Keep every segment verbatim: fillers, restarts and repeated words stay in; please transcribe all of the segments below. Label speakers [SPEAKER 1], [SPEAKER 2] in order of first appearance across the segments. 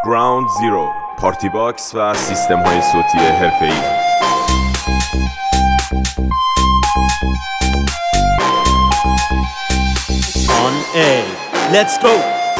[SPEAKER 1] گراوند زیرو، پارتی باکس و سیستم های صوتی حرفه‌ای.
[SPEAKER 2] On A, let's go.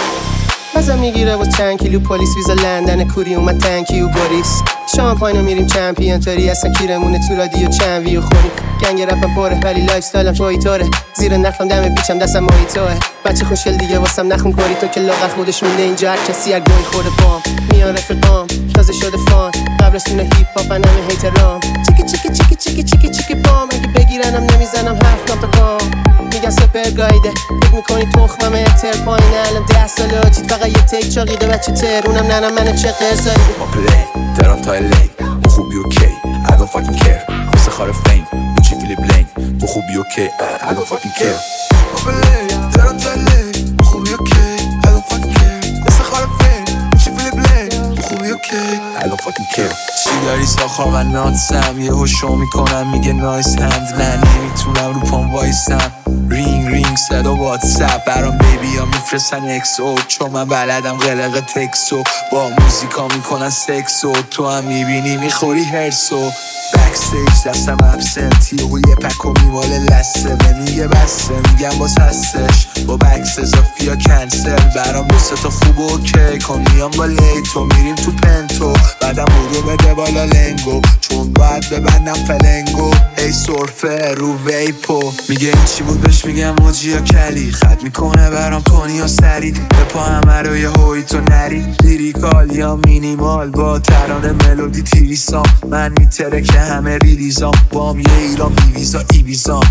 [SPEAKER 3] مزه میگیره و چند کیلو پلیس ویزا لندن کوری اومد تنکیو بوریس شامپاینو میریم چمپیون تاری اصلا کیرمونه تو رادیو چند ویو خوریم گنگ رپم پاره ولی لایف استایلم پایتاره زیر نخلم دم بیچم دستم مایتاه بچه خوشگل دیگه واسم نخون کاری تو که لاغر خودش مونده اینجا هر کسی هر گوی خورده بام میان رفقام تازه شده فان قبرستون هیپ هاپ انم هیترام چیکی چیکی چیکی چیکی چیکی چیکی بام اگه بگیرنم نمیزنم حرف نام تا کام میگن سپر گایده فکر میکنی تخمم تر پایین الان ده ساله آجید فقط یه تیک چاقیده بچه ترونم ننم منو چه قصاری
[SPEAKER 4] ما پلی درام تا الی تو خوبی اوکی I don't fucking care خوصه خار فیم بوچی فیلی بلینگ تو خوبی اوکی I don't fucking care ما پلی درام تا الی تو خوبی اوکی I don't fucking care خوصه خار فیم بوچی فیلی بلینگ تو خوبی اوکی I don't fucking care چی داری ساخار من ناتسم یه هوشو میکنم میگه نایس هند نه نمیتونم رو پام وایسم رینگ رینگ صدا واتساپ برام بیبی ها میفرستن اکسو چون من بلدم قلق تکسو با موزیکا میکنن سکسو تو هم میبینی میخوری هرسو بکستیج دستم ابسنتی و یه پکو میماله لسه به میگه بسته میگم باز هستش با بکس اضافی ها کنسل برام دوسته تا خوب و اوکی کنیام با لیتو میریم تو پنتو بعدم بودو بده بالا لنگو چون باید ببندم فلنگو ای سرفه رو ویپو میگه این چی بود بهش میگم موجی یا کلی خط میکنه برام کنی یا سرید به پا همه رو یه هوی تو نری لیریکال یا مینیمال با ترانه ملودی تیریسام من میتره که همه ریلیزام بام یه ایران بیویزا ایبیزام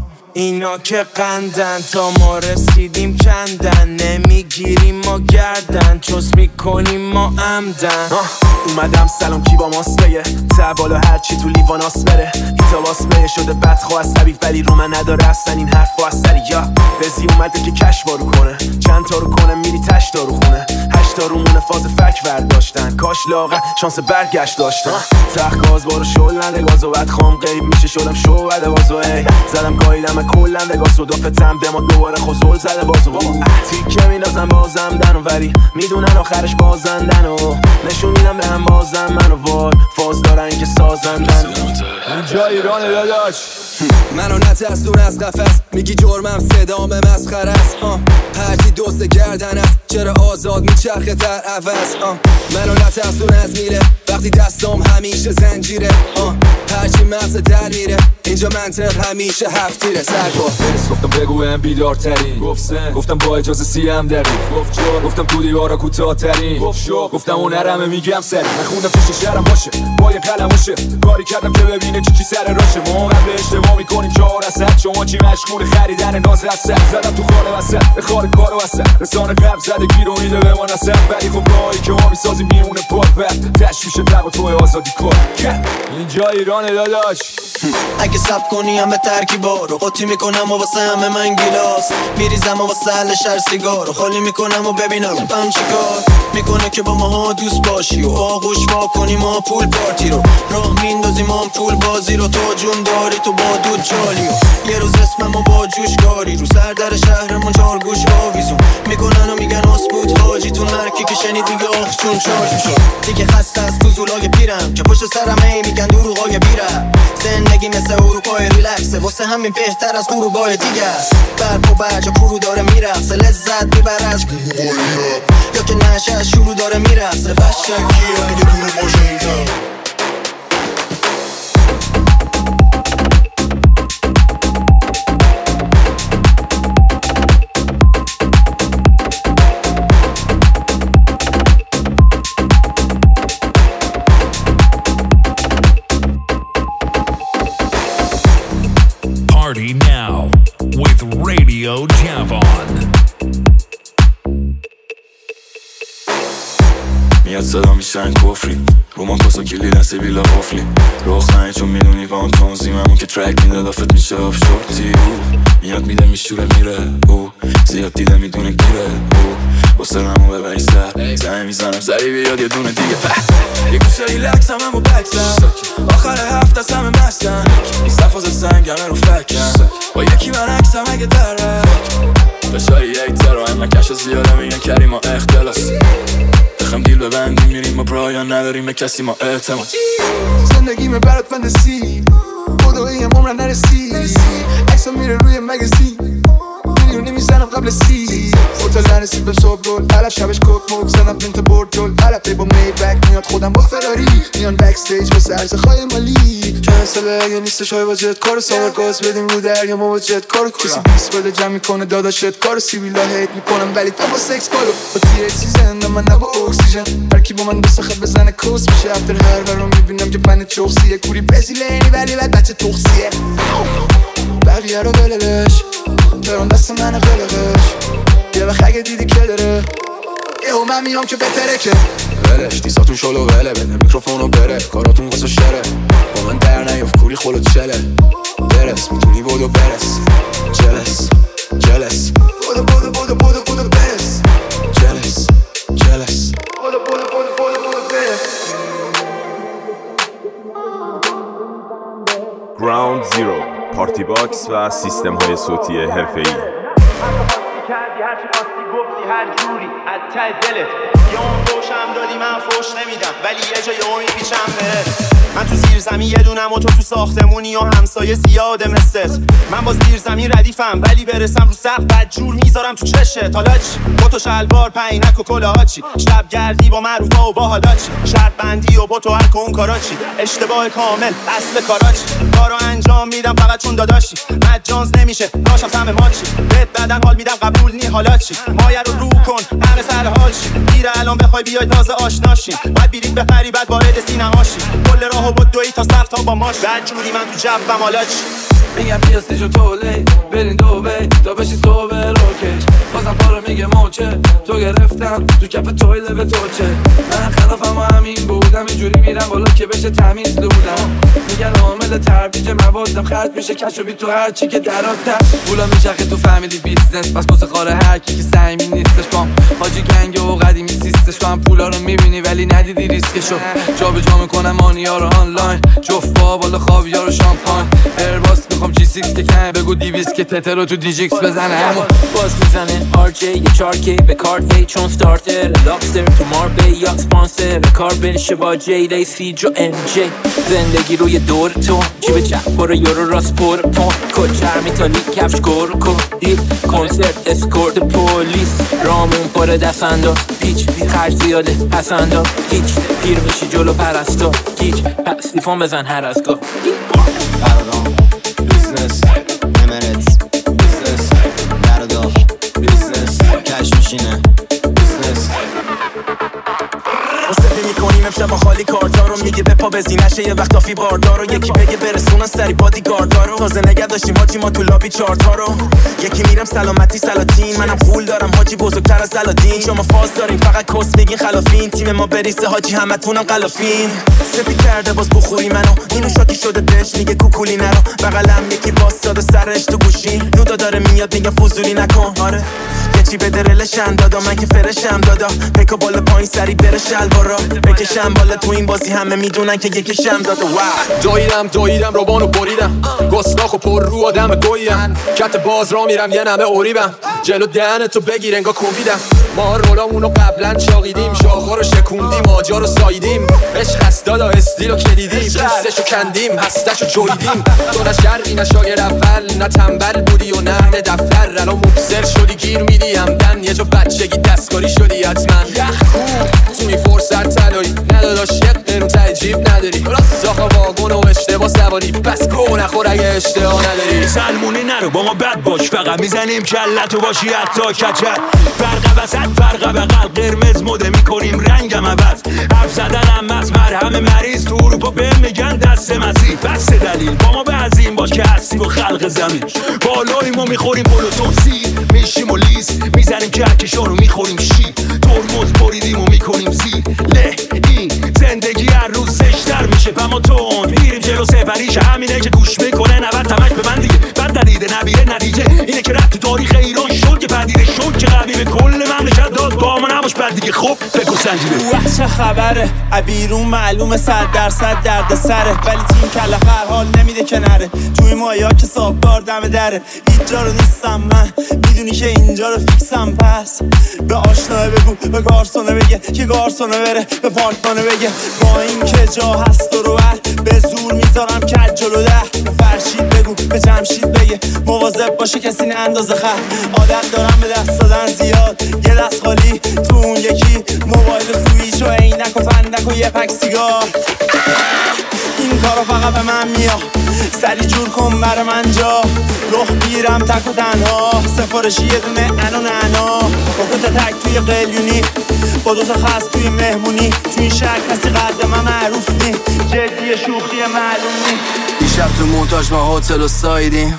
[SPEAKER 2] اینا که قندن تا ما رسیدیم کندن نمیگیریم ما گردن چوس میکنیم ما عمدن اومدم سلام کی با ماست بگه تبالا هرچی تو لیواناس بره هیتا باس بگه شده بدخواه عصبی ولی رو من نداره اصلا این حرف و اثری یا بزی اومده که کش بارو کنه چند تا رو کنه میری تش تا رو خونه هشتا رو مونه فاز فک برداشتن کاش لاغه شانس برگشت داشتن تخت گاز بارو شل نده گازو بعد خام قیب میشه شدم شو بده بازو ای زدم گایلم کلن وگاس و دافتم دما دوباره خوزول زده بازو تیکه میندازم بازم دنو ولی میدونن آخرش بازندن و نشون میدم به هم بازم منو وای فاز دارن که سازندن
[SPEAKER 5] اینجا ایران داداش
[SPEAKER 6] منو نترسون از قفس میگی جرمم صدام مسخره است هرچی دوست گردن است چرا آزاد میچرخه در عوض منو نترسون از میره وقتی دستام همیشه زنجیره هرچی مغز در میره اینجا منطق همیشه هفتیره سرکو
[SPEAKER 5] گفتم بگو هم بیدارترین گفتم با اجازه سیم داری گفتم تو دیوارا کوتاه‌ترین گفتم اون نرمه میگم سری من خوندم پیش شهرم باشه با یه قلم باشه کاری کردم که ببینه چی چی سر راشه ما قبل اشتباه میکنیم چهار اصد شما چی مشغول خریدن ناز رسد زدم تو خاره وسط به خاره کارو وسط رسانه قبل زده گیر و میده به ما نسد ولی خب راهی که ما میسازیم میونه پاک وقت تشویش تب و توی آزادی کار اینجا ایران داداش
[SPEAKER 6] اگه سب کنی هم به ترکیبا رو قطی میکنم و واسه همه من گیلاس میریزم و واسه حل شهر سیگار رو خالی میکنم و ببینم بم چیکار میکنه که با ماها دوست باشی و آغوش وا کنیم ما پول پارتی رو راه میندازیم هم پول بازی رو تو جون داری تو با دود جالی و یه روز اسمم و با جوش کاری رو سر در شهرمون چار گوش آویزون میکنن و میگن اسکوت حاجی تو مرکی که شنید دیگه آخ چون شارژ میشد دیگه خسته از فضولای پیرم که پشت سرم هی میگن دروغای بیرم زندگی مثل اروپای ریلکسه واسه همین بهتر از اروپای دیگه است برق و برج و کرو داره میرقصه لذت میبره از یا که نشه از شروع داره میرقصه بشکیه اگه دونه باشه اینجا
[SPEAKER 7] Party now with Radio Javon.
[SPEAKER 4] میاد صدا میشن کفری رومان کسا کلی دست بیلا قفلی روخ نهی چون میدونی وان تونزیممون که ترک میده دافت میشه آف شورتی میاد میده میشوره میره او زیاد دیده میدونه گیره او بسر همو ببری سر زمه میزنم سری بیاد یه دونه دیگه په یه گوشه ریلکس هم همو بکسم آخر هفت از همه مستم این صفاز سنگمه رو فکم با یکی من عکسم اگه داره فشایی یک تر و همه کش زیاده میگن کریم و اختلاس
[SPEAKER 8] میخوام دیل ببندیم میریم با پایان نداریم به کسی ما اعتماد.
[SPEAKER 9] زندگیمه برات فانتزی خداییم عمرم نرسی عکسا میره روی مگزین میلیونی میزنم قبل سی اوتل نرسید به صبح رول علف شبش کوک موک زنم پینت برد جل علفه با میبک میاد خودم با فراری میان بکستیج واسه ارزخای مالی کنسله اگه نیستش های با جت کارو سامر گاز بدیم رو دریا ما با جت کارو کسی بیس بده جمع میکنه داداشت کارو سیبیلا هیت میکنم ولی تا با سکس کارو با تیر سیزن من نه با اکسیژن هرکی با من بسخه بزنه کوس میشه افتر هر برام میبینم که پنه چوخسیه کوری بزیلینی ولی بعد بچه توخسیه بقیه رو بللش برون دست من قلقش یه وقت اگه دیدی که داره یهو من میام که بهتره که
[SPEAKER 8] ولش دیساتون شلو وله بده میکروفونو بره کاراتون واسه شره با من در نیفت کوری خلوت چله برس میتونی بودو برس جلس جلس
[SPEAKER 9] بودو بودو بودو بودو بودو برس
[SPEAKER 8] جلس جلس
[SPEAKER 9] بودو بودو بودو بودو بودو برس
[SPEAKER 1] گراوند زیرو پارتی باکس و سیستم های صوتی حرفه‌ای.
[SPEAKER 10] کردی هرچی خواستی گفتی هر جوری از ته دلت یه اون فوشم دادی من فوش نمیدم ولی یه جای اون میپیچم بهت من تو زیر زمین یه دونم و تو تو ساختمونی و همسایه زیاده مثلت من با زیر زمین ردیفم ولی برسم رو سقف بد جور میذارم تو چشت حالا چی؟ با تو شلوار پینک و کلاه چی؟ شب گردی با معروفا و با حالا چی؟ شرط بندی و با تو هر کن کارا چی؟ اشتباه کامل اصل کارا چی؟ کارو انجام میدم فقط چون داداشی مجانز نمیشه ناشم سم ما چی؟ بهت بدن حال میدم قبول نی حالا چی؟ مایه رو رو کن همه سر حال چی؟ دیره الان بخوای بیای تازه آشناشی بعد بیرید بخری بعد وارد سینماشی کل راهو با دوی تا سر تا با ماش بعد جوری من تو جبم حالا چی؟
[SPEAKER 11] میگم بیا استیجو تولی برین دوبی تا بشی صبح روکش بازم پارو میگه موچه تو گرفتم تو کف تویله به توچه من خلافم و همین بودم اینجوری میرم بالا که بشه تمیز لودم میگن عامل ترویج موادم خرج میشه کشو بی تو هر چی که دراتر پولا میچرخه تو فامیلی بیزنس پس پس خاره هر کی که سعیمی نیستش بام حاجی گنگ و قدیمی سیستش تو هم پولا رو میبینی ولی ندیدی ریسکشو جا به جا میکنم مانیا رو آنلاین جفت با بالا خاویار و شامپاین ایرباس میخوام جی سیکس که کنه بگو دیویس که تتر رو تو دیجیکس بزنه همون
[SPEAKER 12] باز میزنه آر جی یه چارکی به کارت وی چون ستارتر لابستر تو ماربی یا سپانسر کار بنشه با جی دی سی جو ام جی زندگی روی دور تو جیب چپ برو یورو راست پر پون کچر میتالی کفش گر کن دیل کنسرت اسکورت پولیس رامون پر دست انداز پیچ خرج زیاده پس انداز هیچ پیر میشی جلو پرستا گیج پس دیفون بزن هر از گاه
[SPEAKER 13] Business, Emirates, business, Gardol, business, cash machine, business.
[SPEAKER 2] مصطفی میکنیم امشب با خالی کارتا رو میگه به پا بزینشه یه وقت آفی باردار رو یکی بگه برسونن سری بادی گاردا رو تازه نگه داشتیم حاجی ما تو لابی چارتا رو یکی میرم سلامتی سلاطین منم پول دارم حاجی بزرگتر از الادین شما فاز دارین فقط کس میگین خلافین تیم ما بریسه حاجی همتونم قلافین سپی کرده باز بخوری منو اینو شاکی شده بهش میگه کوکولی نرو بغلم یکی واسطه سرش تو گوشی نودا داره میاد میگه فضولی نکن آره یه چی به درلشم دادا من که فرشم دادا پکو بالا پایین سری بره شلوارا بکشم بالا تو این بازی همه میدونن که یکیشم داده واو
[SPEAKER 5] دویدم دویدم روبانو بریدم گستاخ و پر رو آدم گویم کت باز را میرم یه نمه اوریبم جلو دهنتو بگیر انگا کوبیدم ما رولامونو قبلا چاقیدیم شاخا رو شکوندیم آجا رو سایدیم عشق هست دادا استیلو کلیدیم پوستشو کندیم هستشو جویدیم تو نه شرقی نه شاگر اول نه تنبل بودی و نه دفتر الان مبصر شدی گیر میدی همدن یه جا بچگی دستکاری شدی حتما تو این فرصت تلایی نداداش یک قرون ته جیب نداری زاخا واگون و اشتباه سواری بس گو نخور اگه اشتباه نداری
[SPEAKER 14] سلمونی نرو با ما بد باش فقط میزنیم کلتو باشی حتی کچل فرق وسط فرق بغل قرمز مده میکنیم رنگم عوض حرف زدنم از مرهم مریض تو اروپا به میگن دست مسیح بس دلیل با ما بعضیم باش که هستی و خلق زمین بالاییم و میخوریم بلوتون سیر میشیم و لیز میزنیم کهکشان و میخوریم شیر ترمز بریدیم و میکنیم زیر له این زندگی هر روز زشتر میشه پما تون میریم جلو سپریش همینه که گوش میکنه نبرد تمک به من دیگه بد دلیده نبیره نتیجه اینه که رد تو تاریخ ایران شد که پدیره شد که قبیل کل مملکت داد با ما نباش بعد دیگه خوب بگو سنجیده.
[SPEAKER 2] اوه چه خبره بیرون معلومه صد درصد درد سره، ولی تیم کله هر حال نمیده که نره. توی مایا که صابدار دم دره، اینجا رو نیستم من، میدونی که اینجا رو فیکسم. پس به آشناه بگو، به گارسونه بگه که گارسونه بره به پارتمانه بگه با این که جا هست و رو بر به زور میذارم کج جلو ده. به فرشید بگو، به جمشید بگه مواظب باشه کسی نه اندازه خر. عادت دارم به دست دادن زیاد، یه دست خالی تو اون یکی موبایل و سویچ و عینک و فندک و یه پک سیگار. این کارو فقط به من میاد، سری جور کن برا من جا. رخ میرم تک و تنها، سفارشی یه دونه انا نعنا. با دوتا تک توی قلیونی، با دوتا خست توی مهمونی. توی این شهر کسی قد من معروف نی، جدی شوخی معلوم نی.
[SPEAKER 6] دیشب تو مونتاژ ما هتل و سایدیم،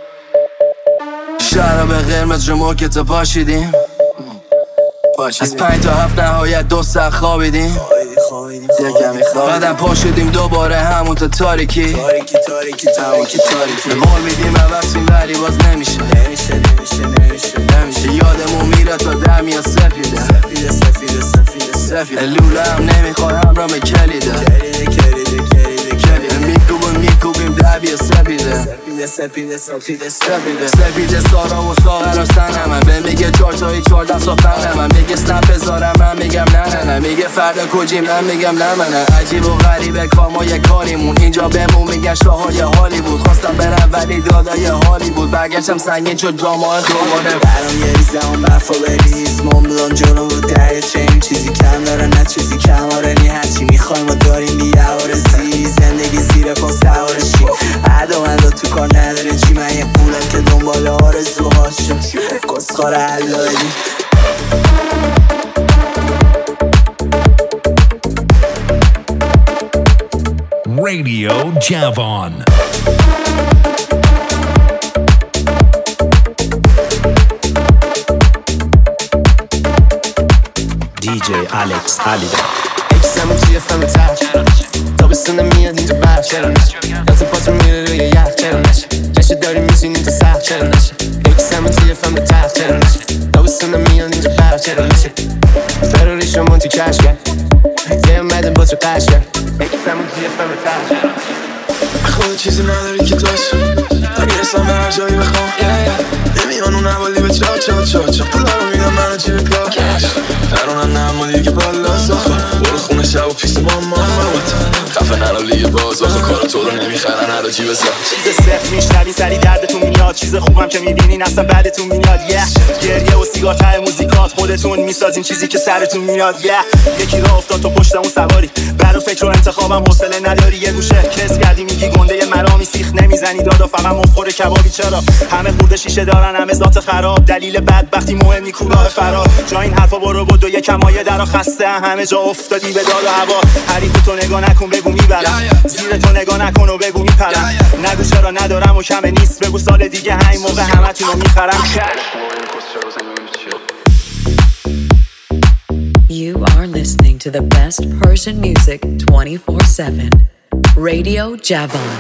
[SPEAKER 6] شراب قرمز رو موکت پاشیدیم. از پنج تا هفت نهایت دو ساعت خوابیدیم، بعدم پا شدیم دوباره همون تا تاریکی. تاریکی تاریکی تاریکی تاریکی قول میدیم عوضیم ولی باز نمیشه نمیشه نمیشه نمیشه نمیشه. یادمون میره تا دم یا سفیده سفیده سفیده سفیده سفیده. لوله هم نمیخواد همراه کلیده کلیده کلیده کلیده کلیده. میکوبیم میکوبیم دبی سفیده سفیده سفیده سفیده سفیده سفیده. سارا و ساغر و سنمم به میگه چار تایی چارده ساختنمم. میگه سنپ بذارم من میگم نه نه نه. میگه فردا کجیم من میگم نه من. عجیب و غریبه کار ما یه کاریمون، اینجا بهمون میگن شاهای حالی بود. خواستم برم ولی دادای حالی بود، برگشتم سنگین شد جامعه دوباره. برام یه ریزه اون برفا بریز، مونبلان جلو و دریا چین. چیزی کم داره نه چیزی کم آرنی، هرچی میخوایم ما داریم بیه آرزی. زندگی زیر پا سوارشی، عدا من تو کار نداره چی. من یه پولم که دنبال آرزوهاشم، کسخار علایی.
[SPEAKER 7] Radio Javon.
[SPEAKER 3] دی جی Alex Alida. اکسم چیه فهم ترک، تابستون میاد اینجا برف چرا نشه. یاد پاتون میره روی یخ چرا نشه. جشن داریم میزینیم تا سخت چرا نشه. اکسم چیه فهم ترک چرا نشه. تابستون میاد اینجا برف چرا نشه. فروری شما تو کش کرد، یه اومدم با تو قش کرد. اکسم چیه فهم ترک.
[SPEAKER 9] خود چیزی نداری که داشت، نمیرسم به هر جایی بخوام. نمیان اون حوالی به چا چا چا چا. پولا رو میدم منو چی به کار نرونن نمو دیگه بالا ساخه. برو خونه شب و پیش با ماما خفه نرو لیه باز آخه کارا تو رو نمیخرن هر جی بزا.
[SPEAKER 2] چیز صفر میشنوی سری دردتون میاد، چیز خوبم که میبینین اصلا بعدتون میاد. یه yeah. گریه و سیگار ته موزیکات خودتون میسازین چیزی که سرتون میاد. یه yeah. یکی راه افتاد تو پشتمون سواری، برو فکر و انتخابم حوصله نداری. یه گوشه کس کردی میگی گنده مرامی، سیخ نمیزنی دادا فقط مفخور کبابی. چرا همه خورده شیشه دارن همه ذات خراب، دلیل بدبختی مهم نی کلاه فرار. جا این حرفا برو بود و یکم مایه درا خسته همه جا افتادی به داد و هوا. حریف تو نگاه نکن بگو میبرم، زیر تو نگاه نکن و بگو میپرم. نگو چرا ندارم و کمه نیست، بگو سال دیگه همین موقع همتونو میخرم.
[SPEAKER 15] You are listening to the best Persian music twenty-four seven. Radio Javon.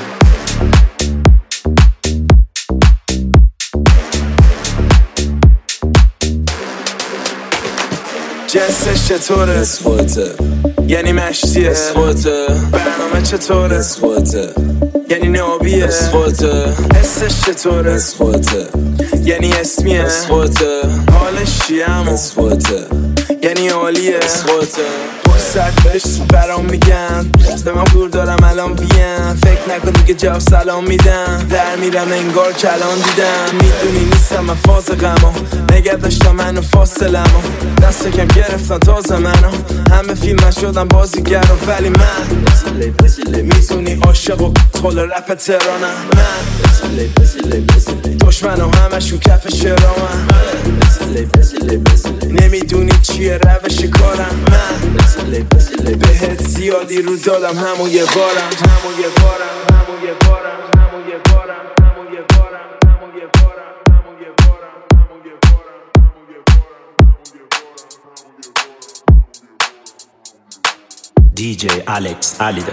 [SPEAKER 2] جنسش چطوره؟
[SPEAKER 6] اسخوته
[SPEAKER 2] یعنی مشتیه.
[SPEAKER 6] اسخوته
[SPEAKER 2] برنامه چطوره؟
[SPEAKER 6] اسخوته
[SPEAKER 2] یعنی نابیه.
[SPEAKER 6] اسخوته
[SPEAKER 2] حسش چطوره؟
[SPEAKER 6] اسخوته
[SPEAKER 2] یعنی اسمیه.
[SPEAKER 6] اسخوته
[SPEAKER 2] حالش چیه همون؟
[SPEAKER 6] اسخوته
[SPEAKER 2] یعنی عالیه.
[SPEAKER 6] اسخوته
[SPEAKER 2] فرصت بهش برام میگن، به من دور دارم الان بیم. فکر نکن دیگه جواب سلام میدم، در میرم انگار کلان دیدم. میدونی نیستم من فاز غما، نگه داشتم منو فاصلمو. دست کم گرفتن تازه منو، همه فیلم شدم بازیگر ولی من میدونی عاشق و خل رپ تهرانم. من دشمنو همشون کف شرامم. نمیدونی چیه روش کارم. من بهت زیادی رو دادم همون یه بارم همون یه بارم همون یه بارم همون یه بارم همون یه بارم همون یه بارم همون یه بارم همون یه بارم همون یه بارم.
[SPEAKER 3] دی جی Alex Alida.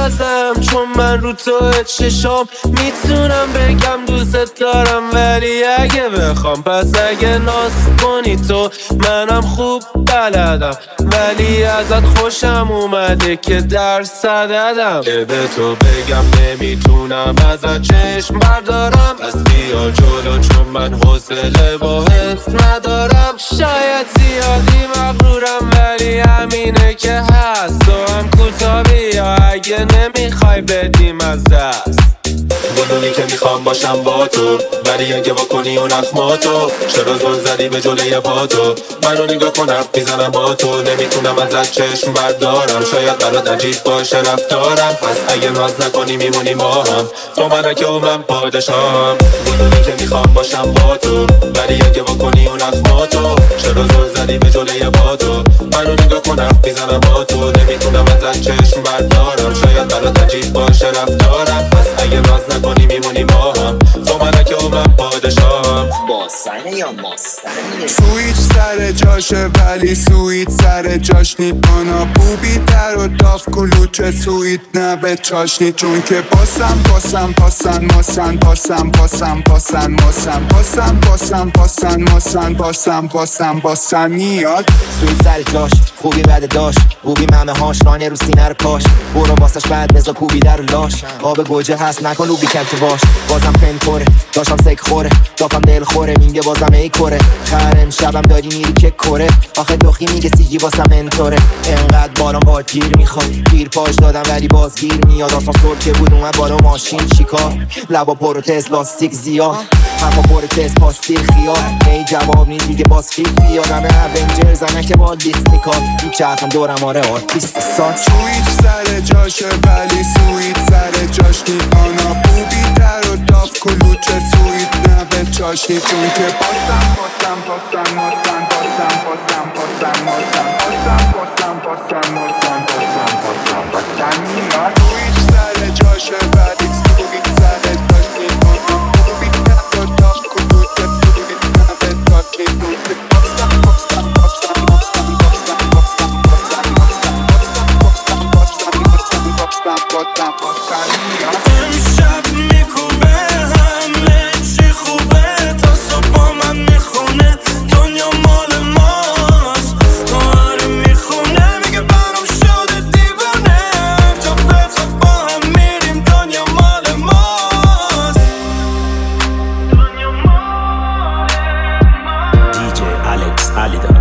[SPEAKER 2] ازم چون من رو تو چشام میتونم بگم دوست دارم، ولی اگه بخوام پس اگه ناز کنی تو منم خوب بلدم، ولی ازت خوشم اومده که درس دادم. که به تو بگم نمیتونم ازت چشم بردارم، پس بیا جلو چون من حوصله با حس ندارم. شاید زیادی مغرورم ولی همینه که هست، تو هم کوتا بیا اگه نمیخوای بدیم از دست. بدونی که میخوام باشم با تو، ولی اگه واکنی اون اخماتو چرا زل زدی به جلوی پا تو؟ منو نگاه کن حرف میزنم با تو، نمیتونم ازت چشم بردارم. شاید برات عجیب باشه رفتارم، پس اگه ناز نکنی میمونی ما هم، تو ملکه و من پادشاهم. بدونی که میخوام باشم با تو، ولی اگه واکنی اون اخماتو چرا زل زدی به جلوی پا تو؟ منو نگاه کن حرف میزنم با تو، نمیتونم ازت چشم بردارم. شاید برات عجیب باشه رفتارم، پس اگه ناز نکنی میمونی ما هم، تو ملکه و من پادشاهم.
[SPEAKER 16] ماسنه یا ماسنه؟
[SPEAKER 9] سویت سر جاشه ولی سویت سر جاش نی. آنا بوبی در و داف کلوچه سویت نه به چاشنی، چون که پاسم پاسم پاسن ماسن پاسم پاسم پاسن ماسن پاسم پاسم پاسن ماسن پاسم پاسم پاسن میاد.
[SPEAKER 16] سویت سر جاش خوبی بده داشت، بوبی ممه هاش رانه رو سینه رو کاش، برو واسش بعد بزا کوبی در لاش. آب گوجه هست نکن لوبی کلت باش، بازم پن کوره داشتم سک خوره، دافم دل خوره میگه بازم ای کوره. خرم شبم داری میری که کوره، آخه دخی میگه سیجی واسم انطوره. انقدر بالام با گیر میخواد، گیر پاش دادم ولی باز گیر میاد. آسان سور که بود اومد بالا ماشین چیکار، لبا پرو تست لاستیک زیاد، همه پرو تست پاستیل خیال. ای جواب نیست میگه باز خیف بیاد، همه اونجرز همه که با دیسنی کار میچرخم دورم آره آرتیست سان.
[SPEAKER 9] سویت سر جاشه ولی سویت سر جاش نی. آنا بوبی در و داف کلوچه سویت نه به چاشنی، چون که پاسم پاسم پاسم ماسن پاسم پاسم پاسم ماسن پاسم پاسم پاسم ماسن پاسم پاسم پاسم میاد. سویت سر جاشه ولی سویت سر جاش نی. آنا بوبی در و داف کلوچه سویت نه به چاشنی، چون که پاسم پاسم پاسم ماسن پاسم پاسم پاسم ماسن پاسم پاسم پاسم پاسم پاسم پاسم میاد.
[SPEAKER 2] امشب میکوبه همه چی خوبه، تا صبح با من میخونه دنیا مال ماست. آره میخونه میگه برام شده دیوونه، جا بخواد با هم میریم دنیا مال ماست. دنیا مال ماست.
[SPEAKER 17] دی جی الکس علیداد.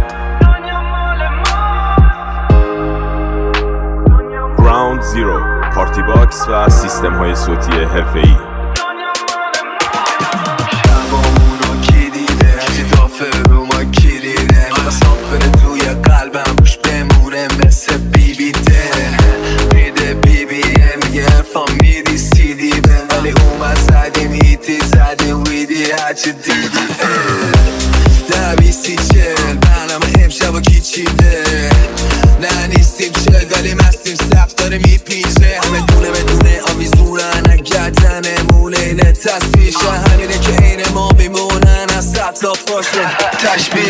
[SPEAKER 1] گراوند زیرو، پارتی باکس و سیستم های صوتی حرفه‌ای.
[SPEAKER 8] شبامونو کی دیده، هرچی دافه رو ما کلیده، خواستم بره توی قلبم روش بمونه مثل بی بی ده. میده بی بی میگه ارفان میدی سی دی به، ولی اومد زدیم هیتی زدیم ویدی هرچی دیدی ده بیستی چل برنامه امشب و کی چیده. نه نیستیم چل ولی مستیم سفت داره میپیشه، همه دونه بدونه آویزونن اگردن مونه نه تصفیشه، همینه که این ما بیمونن از سطلاف باشه تشبیه.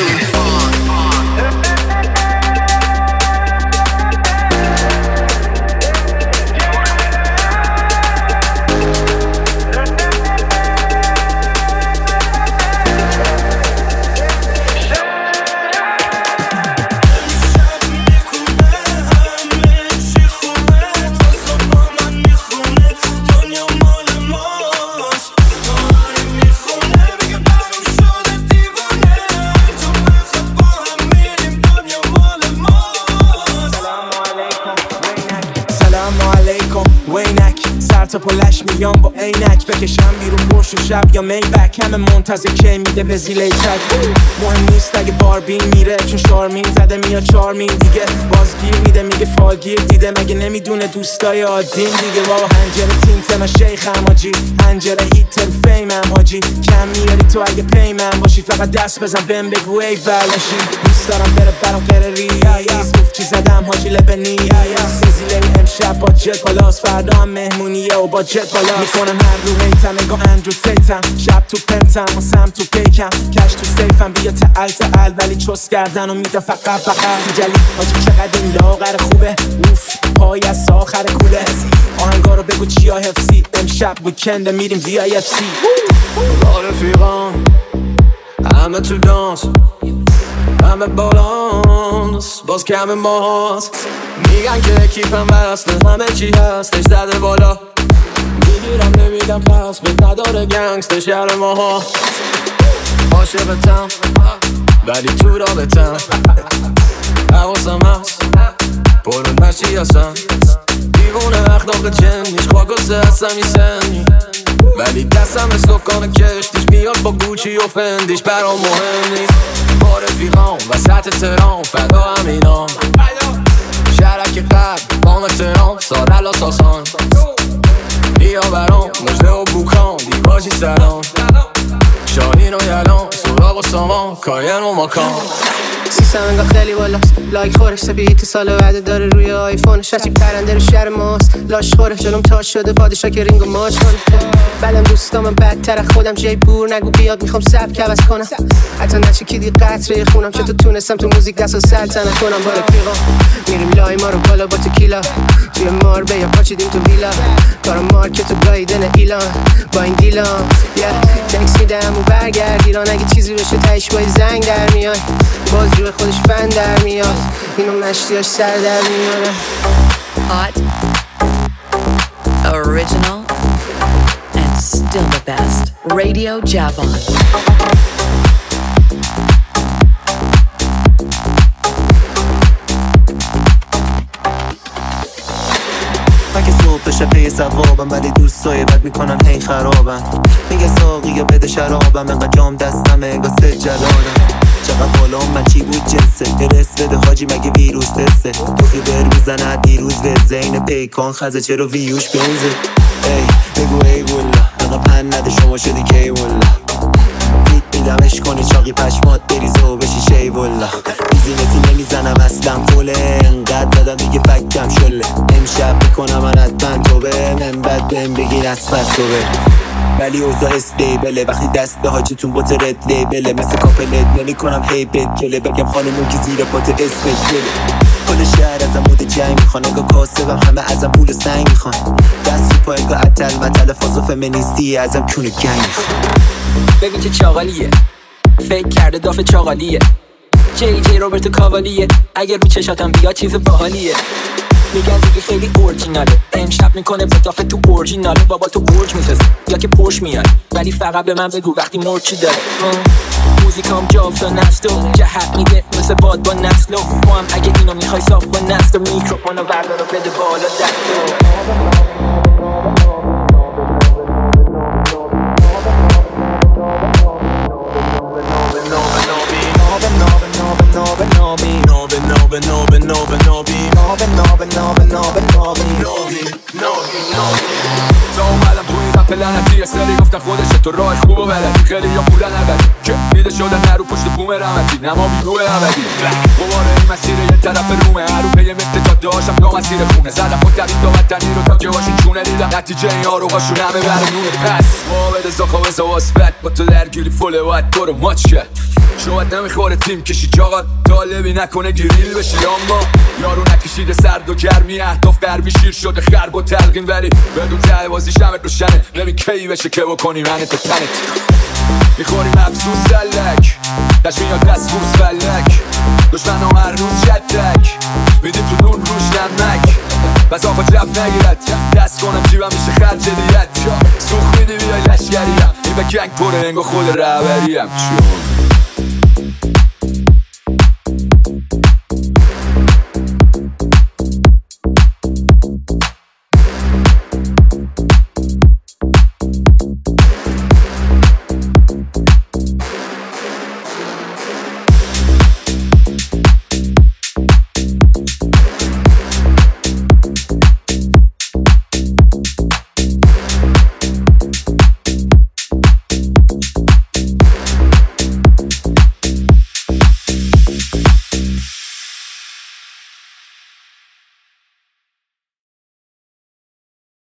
[SPEAKER 2] تا پلش میام با عینک، بکشم بیرون پرش و شب یا میبک، همه منتظر که میده به زیله چک. مهم نیست اگه باربین میره چون شارمین زده میاد چارمین دیگه، بازگیر میده میگه فالگیر دیده، مگه نمیدونه دوستای عادیم دیگه. بابا هنجره تینت من شیخم حاجی، هنجره هیتر فیمم حاجی، کم میاری تو اگه پیمم باشی، فقط دست بزن بهم بگو ای ولشی. دوست دارم بره برام قرری گفت چی زدم حاجی لبنی، سیزیله امشب با جت بالاست، فردا هم مهمونیه و با جت بالا میکنم هر رو هیتم انگاه اندرو تیتم، شب تو پنتم و سم تو پیکم، کش تو سیفم بیا تعال تعال، ولی چوس کردن و میده فقط فقط سیجلی حاجی چقدر این لاغر خوبه اوف پای از آخر کوله آهنگا رو بگو چیا حفظی امشب ویکنده میریم وی آی اف سی با رفیقان همه تو دانس همه بالانس باز کم ماست میگن که کیفم بسته همه چی هستش زده بالا میگیرم نمیدم پس به نداره گنگست شهر ماها عاشقتم ولی تو رابطم حواسم هست پرون نشی هستم دیوونه اخلاق جنیش خواگسته هستم این سنی ولی دستم استکان کشتیش میاد با گوچی و فندیش برام مهم نیست با رفیقام وسط ترام فدا همینام شرک قبل بام ترام سارلا ساسان بیا برام مجده و بوکان دیباجی سلام شاهین و یلان سوراب و سامان کاین و مکان
[SPEAKER 3] سیستم انگاه خیلی بالاست لایک خورش سپیت سال بعد داره روی آیفونش هرچی پرنده رو شهر ماست لاش خورش جلوم تاش شده پادشاه که رینگو ماچ کنه بلم دوستامم بدتر خودم جای بور نگو بیاد میخوام سبک عوض کنم حتی نچه کی دی قطره خونم چطور تونستم تو موزیک دست و سلطنت کنم با رفیقام میریم لای ما رو بالا با تکیلا توی ماربه یا پاچیدیم تو ویلا کارم مارکت و گایدن ایلان با این دیلان تکس میدم و برگرد ایران اگه چیزی بشه تایش بای زنگ در میاد باز روی خودش فن در میاد اینو مشتیاش سر در میاره
[SPEAKER 15] Hot, original, and still the best. Radio Javon.
[SPEAKER 17] بشه پی ثوابم ولی دوستای بد میکنن هی خرابم میگه ساقی یا بده شرابم انقدر جام دستم انگار سه جلالم چقدر بالا من چی بود جنسه درست بده حاجی مگه ویروس تسته توخی بر میزنه دیروز به زین پیکان خزه چرا ویوش بنزه ای بگو ای والله انقدر پن نده شما شدی کی والله هیت میدمش کنی چاقی پشمات بریزه و بشی شی والله بیزینسی نمیزنم اصلا فوله انقدر زدم دیگه فکتم شله امشب میکنم من حتما توبه من بد بهم بگیر از پس توبه ولی اوضاع استیبله وقتی دست به حاجتون با ترد لیبله مثل کاپلت نمی کنم هی بد کله بگم خانمون که زیر پات اسمت گله کل شهر ازم مود جنگ میخوان اگه کاسبم همه ازم پول سنگ میخوان دست رو پای اگه عطل مطل فاز و فمینیستی ازم کونه گنگ میخوان
[SPEAKER 12] ببین چه چاقالیه فکر کرده دافه چاقالیه جی جی روبرتو کاوالیه اگر رو چشاتم بیا چیز باحالیه میگن دیگه خیلی اورجیناله امشب میکنه با دافه تو اورجیناله بابا تو برج میسازه یا که پرش میاد ولی فقط به من بگو وقتی مرچی داره موزیکام جاوز و نستو جهت میده مثل باد با نسلو با هم اگه اینو میخوای صاف با نستو میکروفونو بردار و بده بالا دستو
[SPEAKER 5] تا اومدم تو این رپ لعنتی سری گفتن خودشه تو راه خوب و بلدی خیلی یا پولن ابدی که دیده شدن نرو پشت بوم رحمتی نما بیروه ابدی بباره این مسیر یه طرف رومه هر رو پیه مثل تا داشتم تا مسیر خونه زدم خود ترین تا بدتنی رو تا که هاشون چونه دیدم نتیجه این ها رو هاشون همه برنونه پس ما بده زاخا بزا واسبت با تو درگیری فوله باید تو رو ماچ کرد شاید نمیخوره تیم کشی چاقات طالبی نکنه گریل بشی اما یارو نکشیده سرد و گرمی اهداف قربی شیر شده خرب و تلقین ولی بدون ته بازی شمت روشنه نمی کی بشه که بکنی من تو تنت میخوریم افسوس سلک دشت میاد دست بوس فلک دشمن ها هر روز شدک میدیم تو نون روش نمک بس آفا جف نگیرد دست کنم جیبم میشه خرج دیت سوخ میدی بیای لشگریم این به کنگ پره انگو خود رهبریم چون